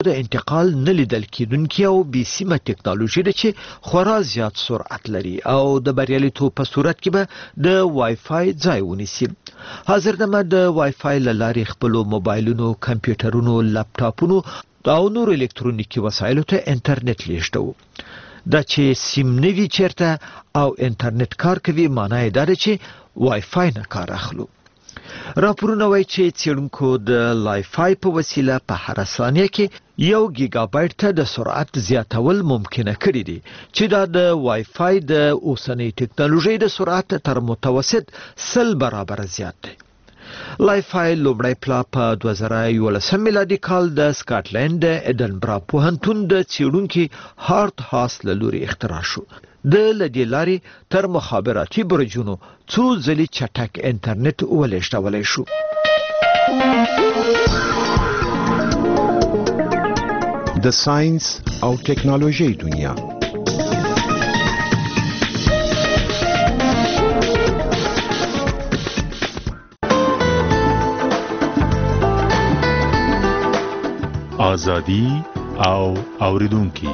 د انتقال نه لیدل کېدونکې او بې سیمه ټکنالوژي ده چې خورا زیات سرعت لري او د بریالیتوب په صورت کې به د وای فای ځای ونیسي. حاضردمه د وای فای له لارې خپلو موبایلونو، کمپیوټرونو، لپټاپونو او نور الکترونیکي وسایلو ته انټرنیټ لیږدوو. دا چې سیم نوي چیرته او انټرنیټ کار کوي معنی دا ده چې وای فای نه کار اخلو. راپورونه وایي چې څېړونکو د لای فای په وسیله په هر ثانیه کې 1 ګیګا بایټ ته د سرعت زیاتول ممکنه کړی دي چې دا د وای فای د اوسنۍ ټکنالوژۍ د سرعت تر متوسط 100 برابر زیات دی. لای فای لومړی پلا په 2011 میلادي کال د سکاټلند د ایډنبرا پوهنتون د څېړونکي هارت هاس له لوري اختراع شو. د لدې لارې تر مخابراتي برجونو څو ځلې چټک انټرنیټ ولېږدولی شو. د ساينس او ټکنالوژي دنیا. آزادی او اوریدونکي.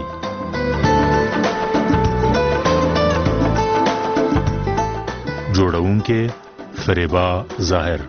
جوړونکي فریبا ظاهر.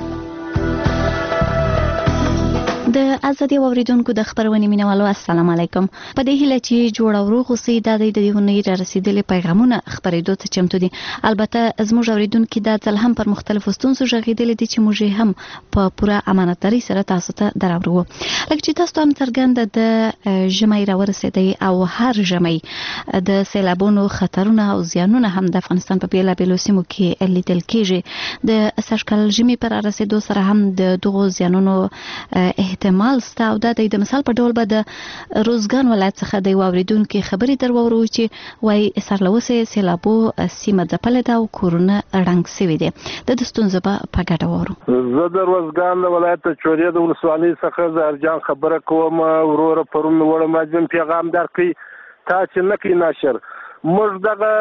د ازادي اوریدونکو د خبرونې مینوالو السلام علیکم. په دې هیله چې جوړ او روغ اوسئ د دې ونې را رسیدلې پیغامونه خبرېدو ته چمتو دي. البته زموږ اوریدونکو د ځل هم پر مختلفو ستونزو ژغېدلې دي چې موږ هم په پوره امانتداري سره تاسو ته دراوړو. لکه چې تاسو هم څرګنده د ژمي را ورسېدی او هر ژمي د سیلابونو خطرونه او زیانونه هم د افغانستان په بیلابېلو سیمو کې لیدل کېږي. د سږکال ژمي پر رسیدو سره هم د دغو زیانونو احتمال ستا او د مثال په ډول به د روزګان ولایت څخه د اوریدونکو خبرې درورو چې وای سرلوسه سیلابو سیمه ځپلې ده او کورونه رنګ سوي دي. د ستونزې په ګډه وورو. زه د روزګان ولایت چورې د ولسوالۍ څخه زهرجان خبره کوم. ورور پرون وړم راځم پیغام درکې تا چې نکې ناشر موږ دغه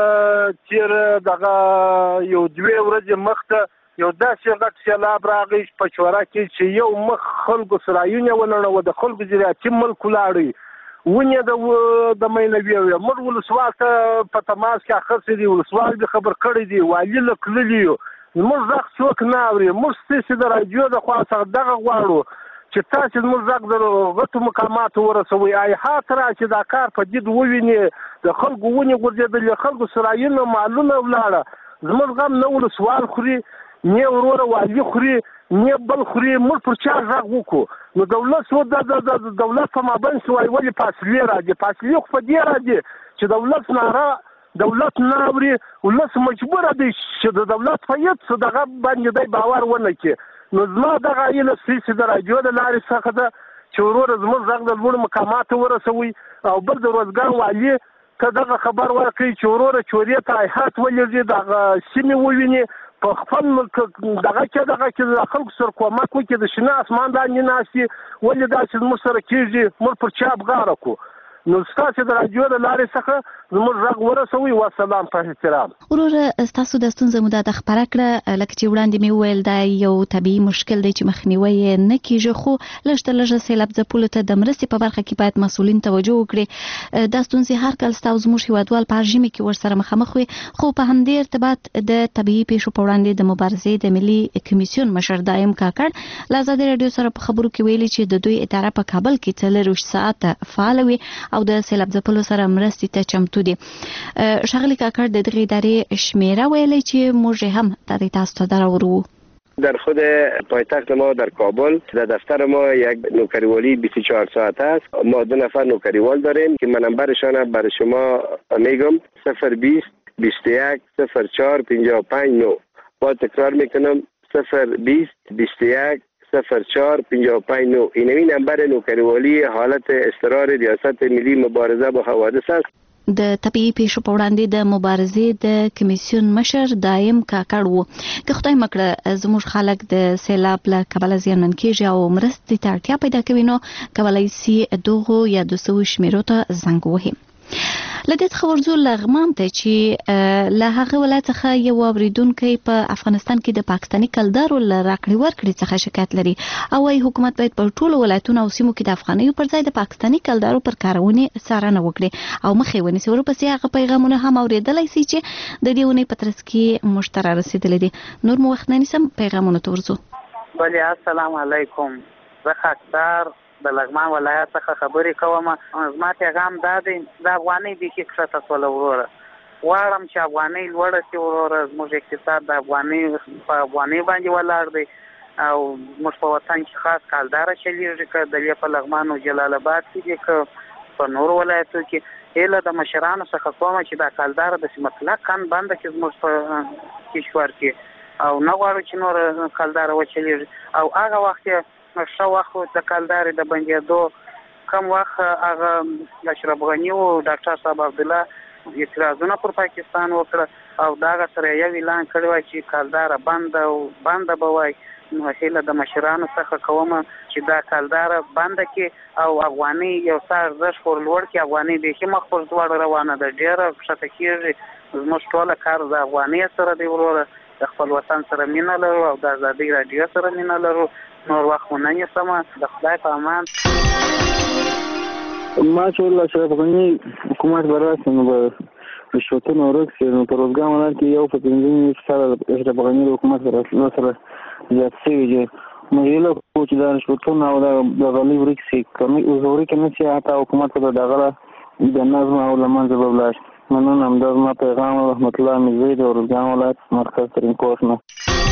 چیر دغه یو 2 ورځې مخته یو داسې غټ سیلاب راغی په چوره کې چې یو مخ خلکو سرایونه ونړو د خلکو زراعتي ملک ولاړی ونې د مینوي موږ ولسوال ته په تماس کې اخر دي ولسوال به خبر کړی دی والی لکللی موږ ځخ څوک نه اوري. موږ ستاسو د رادیو د خوا څخه دغه غواړو چې تاسو موږ زګ د غټو مقاماتو ورسوي آی هاتره چې دا کار په دې وویني د خلکو ونې ګرځېدل خلکو سرایونه مالونه ولاړه. زموږ غم نه ولسوال خوري نه وروره والی خوري نه بل خوري. موږ پر چا غږ وکړو نو دولت سو د دولت په مابین سوای ولې فاصله راځي. فاصله خو په دې راځي چې دولت ناره دولت ناوري ولس مجبور دی چې د دولت په یت څه دغه باندې د باور ونه کې. نو زما دغه ایله سیسي د راجو د لارې څخه ده چې وروره زموږ غږ د لوړ مقامات ورسوي او بل د روزګان والی ته دغه خبر ورکړي چې وروره چورې ته ایحات ولېږي دغه سیمې وویني په خپل دغه کې د خلکو سره کومک وکړي د شنه اسمان باندې ناشتي ولې داسې موږ سره کېږي موږ پر چا بغاره کو. نو ستاسو د راجو د لارې څخه زموږ غږ ورسوي. والسلام په احترام. وروره ستاسو د ستونزې مو د خبره کړه لکه چې وړاندې مې وویل دا یو طبيعي مشکل دی چې مخنیوي نه کیږي خو لږ سیلاب ځپلو ته د مرستې په برخه کې باید مسؤلین توجه وکړي. دا ستونزې هر کله ستاسو زموږ هیوادوال په ژمي کې ورسره مخامخ وي خو په همدې ارتباط د طبيعي پیښو په وړاندې د مبارزې د ملي کمیسیون مشر دایم کاکړ له ازادي رادیو سره په خبرو کې ویلي چې د دوی اداره په کابل کې 24 ساعت فعال وي او د سیلاب ځپلو سره مرستې ته چمتو دي. ښاغلي کاکړ د دغې ادارې شمیره ویلي چې موږ هم د تاسو ته دراورو. در خود پایتخت ما در کابل در دفتر ما یک نوکریوالی 24 ساعت است. ما 2 نفر نوکریوال داریم که من نمبرشان برای شما میگم 020 21 04 55 9. با تکرار میکنم 020 21 04 55 9. اینمی نمبر نوکریوالی حالت اضطرار ریاست ملی مبارزه با حوادث است. د طبيعي پیښو په وړاندې د مبارزې د کمیسیون مشر دایم کاکړ وو. که خدای مکړه زموږ خلک د سیلاب له کبله زیانمن کیږي او مرستې ته اړتیا پیدا کوي نو کولای شي دغه یا د سوي شمیرو ته زنګ ووهي. لدې څخه ورځو لغمان ته چې له هغه ولایت څخه یو اوریدونکو په افغانستان کې د پاکستاني کلدارو لراکړې ورکړې څخه شکایت لري او وايي حکومت باید په ټولو ولایتونو او سیمو کې د افغانیو پر ځای د پاکستاني کلدارو پر کارونې څارنه وکړي او مخې ونیسي. ورپسې هغه پیغامونه هم اوریدلای شي چې د دې ونې په ترڅ کې مشترک رسیدلې دي. نور مو وخت نه نیسم، پیغامونه ته ورځو. بله السلام علیکم، زه خاکسار د لغمان ولایت څخه خبرې کوم. زما پیغام دا دی، د افغانۍ بیخي کښته شوله وروره. غواړم چې افغانۍ لوړه شي وروره. زموږ اقتصاد د افغانۍ باندې ولاړ دی او زموږ په وطن کې خاص کالداره چلیږي، که دلې په لغمان او جلال آباد کې دي که په نورو ولایتو کې. هیله د مشرانو څخه کومه چې دا کالداره داسې مطلقاً بنده کړي زموږ په کشور کې او نه غواړو چې نور کالداره وچلیږي او هغه وخت ښه وخت د کالدارې د بندېدو کم وخت هغه اشرف غني او ډاکټر صاحب عبدالله اعتراضونه پر پاکستان وکړه او دغه سره یو اعلان کړی وای چې کالداره بنده به وای. نو هیله د مشرانو څخه کوم چې دا کالداره بنده کې او افغانۍ یو څه ارزښت ور لوړ کړي. افغانۍ بیخي مخ پر ځوړ روانه ده، ډېره کښته کېږي. زموږ ټوله کار د افغانۍ سره دی وروره. د خپل وطن سره مینه لرو او د ازادۍ راډیو سره مینه لرو. نور وخت مو نه نیسم، د خدای په امان. ما چې ول اشرف غني حکومت به راشي نو به رشوتونه ورک شي. نو په روزګان ولایت کې یو په 15 اشرف غني د حکومت سره زیات شوي دي. موږ هیله کوو چې دا رشوتونه او د غلۍ ورک شي. اوس ورک نه شي، حتی حکومت به دغه د نظم او له منځه به ولاړ شي. مننه. همدا زما پیغام رحمت الله میزوی د روزګان ولایت مرکز ترینکوټ نه.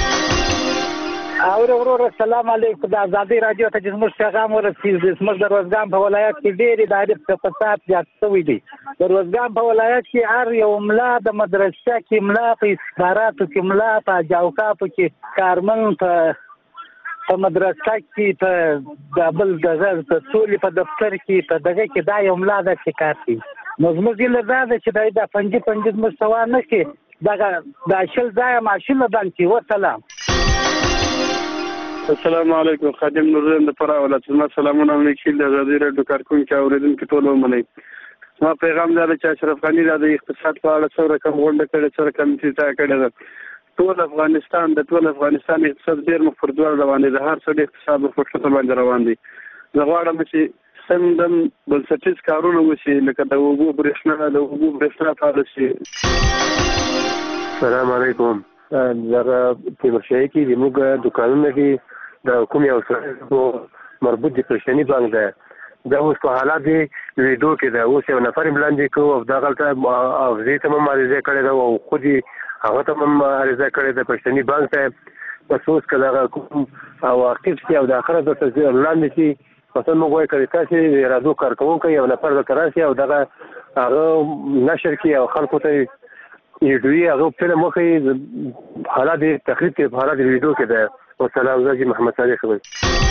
ورور السلام علیکم. د ازادۍ راډیو ته چې زموږ پیغام ورسېږي، زموږ د روزګان په ولایت کې ډېرې د فساد زیات شوی دی. د روزګان په ولایت کې هر یو ملا د مدرسه کې ملا، په استخباراتو کې ملا، په جاوکاپو کې کارمن، په مدرسه کې، په بل دغه په سولې په دفتر کې، په دغه کې دا یو ملا د کار کوي. نو زموږ هیله دا ده چې دا پنځه زموږ سوا نه کړي، دغه د شل ځایه ماشینونه بند کړي. وسلام. السلام علیکم. خادم نورزین د فراه ولایت. زما سلامونه او نیکي د ازادۍ راډیو کارکونکو اوریدونکو ټول ومنئ. زما پیغام دا دی چې اشرف غني د اقتصاد په اړه څو رقم غونډه کړې، څو رقم تیزه کړې ده. ټول افغانستان اقتصاد ډېر مخ پر ځوړ روان دی. د هر څه د اقتصاد په خطر باندې روان دی. زه غواړم چې سمدم بنسټیز کارونه وشي، لکه د اوبو برېښنا فعال شي. السلام علیکم. دغه تیمورشاهي کې زموږ دوکانونه کې د کوم یو سره مربوط د پښتني بانک ده. دا اوس په حالات دی ویډیو کې ده. اوس یو نفر ملاندې کوو او دغلته حافظې ته هم عریضه کړې ده او خود یې هغه ته هم عریضه کړې ده پښتني بانک ته. بس اوس که دغه کوم او اکټیف شي او د آخره درته لاندې شي، مثلا موږ وایو که تاسې د ارادو کارکوونکی یو نفر درته راشي او دغه هغه نشر کړي او خلکو ته یې هغه فلم وښیي، حالات یې تقریب کې په حالات ویډیو کې ده. والسلام. زه محمد صادق خبر.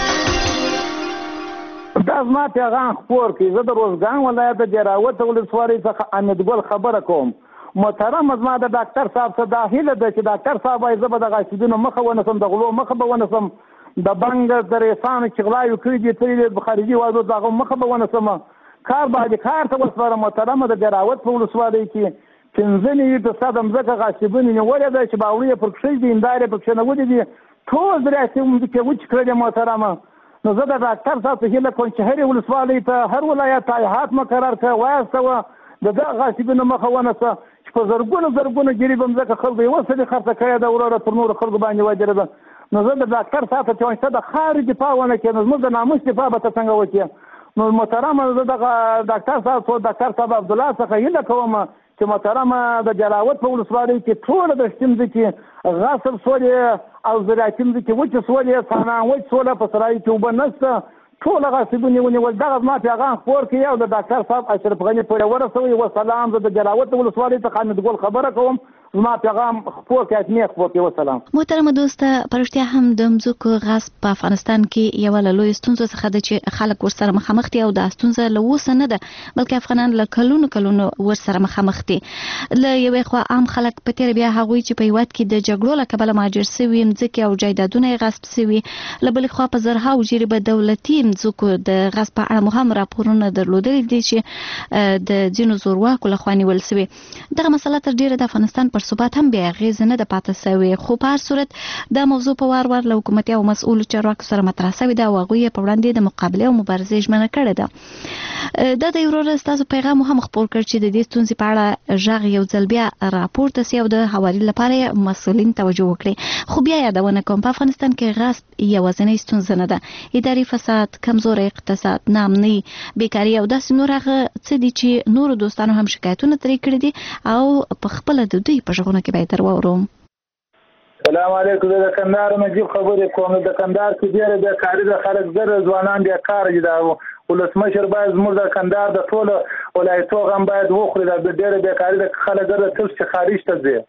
دا زما پیغام خپور کړي. زه د روزګان ولایت د جراوت ولسوالۍ څخه امید ګل خبره کوم. محترم زما د ډاکټر صاحب څخه دا هیله ده چې ډاکټر صاحب وايي زه به د غاښیدونو مخه ونیسم، د غلو مخه به ونیسم، د بنګ د ریسانو چې غلاوې کړي دي تللي خارجي وادو د هغه مخه به ونیسم. کار باندې کار ته وسپارم. محترم د جراوت په ولسوالۍ کې 15% ځمکه غاښیدونې نیولې ده چې باوري یې پر کښې دي، هندارې پر کښې نولې دي، ټول درې ځمکې وچ کړلې. محترمه نو زه د ډاکټر صاحب څخه هیله کوم چې هرې ولسوالۍ ته هر ولایت ته هیات مقرر کړه، واستوه د دغه غاښیدونو مخه ونیسه چې په زرګونو ګریب ځمکه خلکو یې وسلې خرڅه کړې ده وروره پر نورو خلکو باندې وجره ده. نو زه د ډاکټر صاحب ته چې د خارې دفاع ونه کړې، نو زموږ د ناموس دفاع به ته څنګه وکړې؟ نو محترمه زه دغه ډاکټر صاحب عبدالله څخه هیله کوم چې محترمه د جلاوت په ولسوالۍ کې ټوله د ځمکې غصب شولې او زراعتي ځمکې وچې شولې، څانان وچ شوله، په سرایي کې اوبه نشته، ټوله غاصبونه ونیول. دغه زما پیغام خپور کړي او د ډاکټر صاحب اشرف غني پورې ورسوئ. وسلام. زه د جلاوت ولسوالۍ څخه حمید ګل خبره کوم. زما پیغام خپور کې اتنیک خپور وسلام. محترم دوست، پرشتیا هم د مځکو غصب په افغانستان کې یو له لوی ستونزو څخه ده چې خلک ورسره مخامخ دي او دا ستونزه له اوسه نه ده بلکې افغانان له کلونو ورسره مخامخ دي. له یوې خوا عام خلک په تیر بیا هغوی چې په هیواد کې د جګړو له کبله مهاجر سوي مځکې او جایدادونه یې غصب سوي، له بلې خوا په زرهاو جریبه دولتي مځکو د غصب په اړه مهم راپورونه درلودلي دي چې د ځینو زورواکو لخوا نیول سوي. دغه مسله تر ډیره د افغانستان پر ثبات هم بیا اغیز نه ده پاتې سوی، خو په هر صورت دا موضوع په وار له حکومتي او مسؤلو چارواکو سره مطرح سوې ده او هغوی یې په وړاندې د مقابلې او مبارزې ژمنه کړې ده. دا د ورور ستاسو پیغام هم خپور کړ چې د دې ستونزې په اړه غږ یو ځل بیا راپورته سي او د هواري لپاره مسؤلین توجه وکړي. خو بیا یادونه کوم په افغانستان کې غصب یوازینۍ ستونزه نه ده، اداري فساد، کمزوري اقتصاد، ناامني، بیکاري او داسې نور هغه څه دي چې نورو دوستانو هم شکایتونه ترې کړي دي او په خپله د دوی په غږونو کې باید واورم. السلام علیکم. د کندهار نجیب خبرې کوم. د کندهار کې ډېر بیکاري د خلک زره ځوانان بیکار دي. دا ولسمشر باید زموږ د کندهار د ټولو ولایتو غم باید وخوري. دا ډېر بیکاري د خلک زره تل چې خارج ته ځي.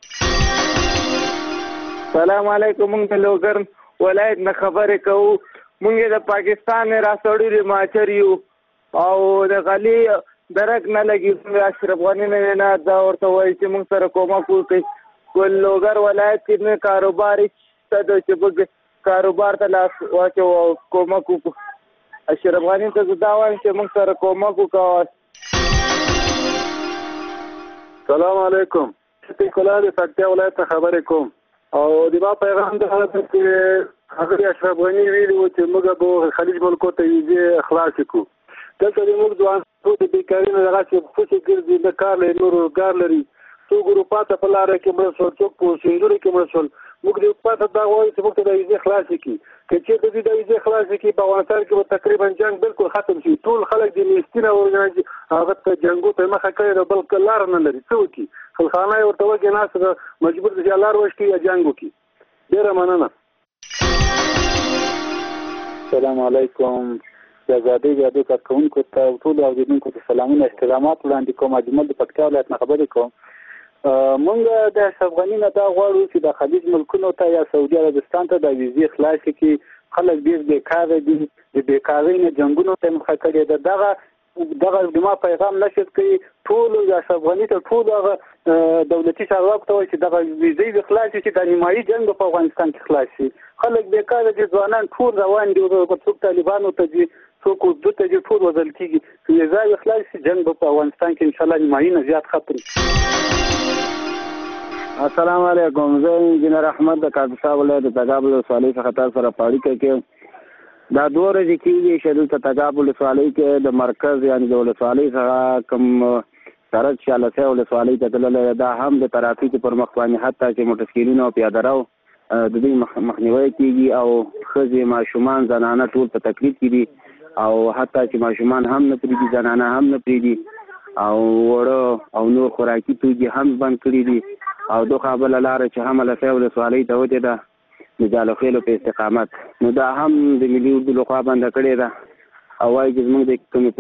السلام علیکم. موږ د لوګر ولایت نه خبرې کوو. موږ د پاکستان نه راځوړي ماچر یو او د غلي درک نه لګي. اشرف غنی نه دا ورته وایي چې موږ سره کومه کوي. ول لوګر ولایت کې نه کاروبار ته د چې کاروبار ته لاس واچو کومه کو. اشرف غنی ته دا وایم چې موږ سره کومه کو. السلام علیکم. چې کولای د پکتیا ولایت خبرې کوم او د ما پیغام د حالت کې هغه اشرف غنی ویلو چې موږ به خلیج ملکو ته یې اخلاص کو. دلته موږ ځوان ټول د بیکاري نه راځي په څه ګرځي د کار له نور روزګار لري. څو ګروپاته په لاره کې مرسل څوک په سندوري کې مرسل موږ د پاتې دا وایي چې موږ د ویزې خلاص کی چې د دې ویزې خلاص کی په افغانستان کې تقریبا جنگ بالکل ختم شي. ټول خلک د میستینه ورغلي هغه ته جنگو ته مخه کوي بلکې لار نه لري. څو کی خلخانه ورته وګی ناس مجبور دي چې لار وشتي یا جنگو کی. ډیره مننه. السلام علیکم. د ازادي رادیو کارکونکو ته ټول اوریدونکو ته سلامونه احترامات وړاندې کوم. اجمل د پکتیا ولایت نه خبرې کوم. مونږ د اشرف غنی نه دا غواړو چې د خلیج ملکونو ته یا سعودي عربستان ته د ویزې خلاص کړي. خلک ډېر بیکاره دي، د بیکارۍ نه جنګونو ته مخه کړې ده. دغه د ما پیغام نشر کوي ټول د اشرف غنی ته ټول هغه دولتي چارواکو ته وایي چې دغه ویزې خلاص شي، د نیمایي جنګ په افغانستان کې خلاص شي. خلک بیکاره دي، ځوانان ټول روان دي، څوک طالبانو ته ځي، څوک اردو ته ځي، ټول وژل کېږي. ویزې خلاص شي، جنګ په افغانستان کې انشاءالله نیمایي نه زیات ختم شي. السلام علیکم. زه انجینر احمد د کاپیسا ولایت د تګاب ولسوالۍ څخه تاسو سره په اړیکه کې دا 2 ورځې کېږي چې دلته تګاب ولسوالۍ کې د مرکز یعنې د ولسوالۍ څخه کوم سړک چې السی ولسوالۍ ته تللی دا هم د ترافیکو پر مخ باندې حتی چې موټرسایکلونو او پیاده رو د دوی مخنیوی کېږي او ښځې ماشومان زنانه ټول په تکلیف کې دي او حتی چې ماشومان هم نه پرېږدي، زنانه هم نه پرېږدي او وړه او نور خوراکي توکي هم بند کړي دي. او دوه بله لاره چې هم السی ولسوالۍ ته وتې ده د جالخیلو په استقامت، نو دا هم د ملي اردو لخوا بنده کړې ده او وایي چې زموږ د کومې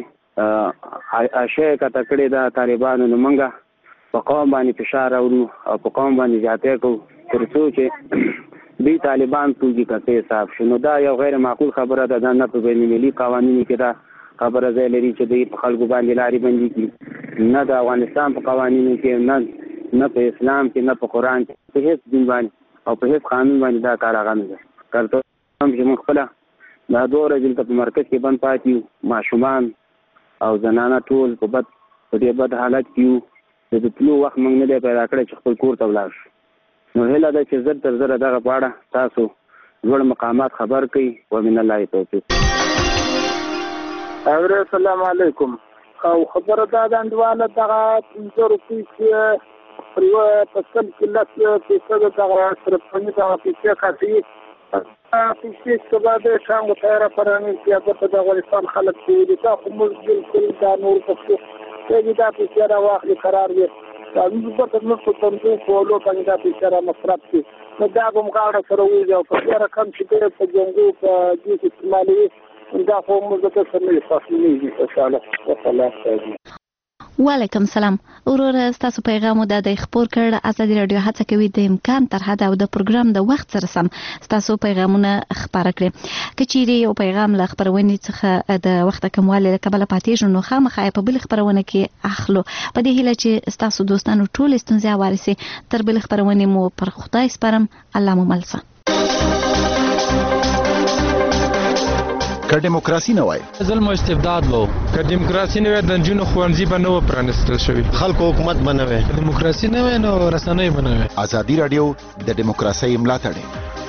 پوستې اشیا یې کته کړې ده طالبانو. نو موږ په قوم باندې فشار راوړو او په قوم باندې زیاتی کوو تر څو چې دوی طالبان توکي کته حساب شي. نو دا یو غیر معقول خبره ده. دا نه په بین المللي قوانینو کې دا خبره ځای لري چې دوی په خلکو باندې لارې بندي کړي، نه د افغانستان په قوانینو کې، نه په اسلام کې، نه په قرآن کې، په هیڅ دین باندې او په هیڅ قانون باندې دا کار هغه نه ده. کارته هم چې موږ خپله دا 2 ورځې دلته په مرکز کې بند پاتې یو، ماشومان او زنانه ټول په دې بد حالت کې یو. د تلو وخت موږ نه دی پیدا کړی چې خپل کور ته ولاړ شو. نو هیله ده چې زر تر زره دغه په اړه تاسو لوړ مقامات خبر کړئ. ومن الله توفیق. السلام علیکم. او خبره دا د انډواله دغه 500 روپۍ چې پر یوه فصل کې 10% دغه صرفاني دغه پیسې کافي پیسې چې بعد شام تیاره پرانې چې په د افغانستان خلک چې دا خو موږ بالکل دا نور پښتو چې دا پیسې را واخلي قرار وي دا موږ په نور په تنظیم کولو باندې دا پیسې را مصرف شي. نو دا به مغاړه سره وځي او په دې رقم چې په جنګو په دې استعمالوي دا خو موږ ته سمې فاصلې دي. ان شاء الله والله. وعلیکم سلام. وروره ستاسو پیغام د خبر کړ. ازادي رادیو هڅه کوي د امکان تر حد او د پروګرام د وخت سره سم ستاسو پیغامونه خبره کړي. کچيري یو پیغام ل خبرونې څخه د وخت کمواله کبل پاتې نو خامخا په بل خبرونه کې اخلو. په دې هیله چې ستاسو دوستانو ټول ستونزې وارسي تر بل خبرونه مو پر خدای سپارم. الله مو ملسه. که دیموکراسي نه وای ظلم او استبداد وو. که دیموکراسي نه وای د جنونو خوانځي به نه پرانستل شوی. خلکو حکومت بنوي. دیموکراسي نه وای نو رسنۍ بنوي. ازادي رادیو د دیموکراسي ملاتړ